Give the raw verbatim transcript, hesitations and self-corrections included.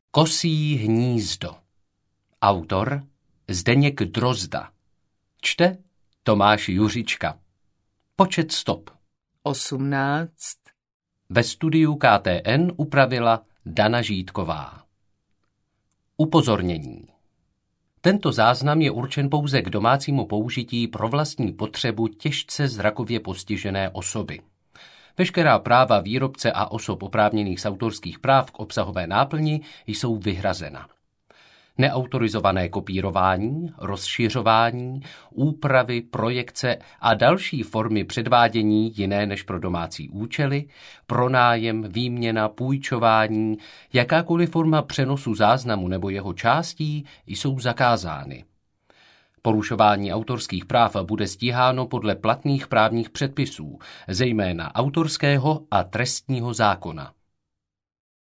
Kosí hnízdo. Autor Zdeněk Drozda. Čte Tomáš Juřička. Počet stop osmnáct. Ve studiu K T N upravila Dana Žítková. Upozornění. Tento záznam je určen pouze k domácímu použití pro vlastní potřebu těžce zrakově postižené osoby. Veškerá práva výrobce a osob oprávněných z autorských práv k obsahové náplni jsou vyhrazena. Neautorizované kopírování, rozšiřování, úpravy, projekce a další formy předvádění jiné než pro domácí účely, pronájem, výměna, půjčování, jakákoliv forma přenosu záznamu nebo jeho částí jsou zakázány. Porušování autorských práv bude stíháno podle platných právních předpisů, zejména autorského a trestního zákona.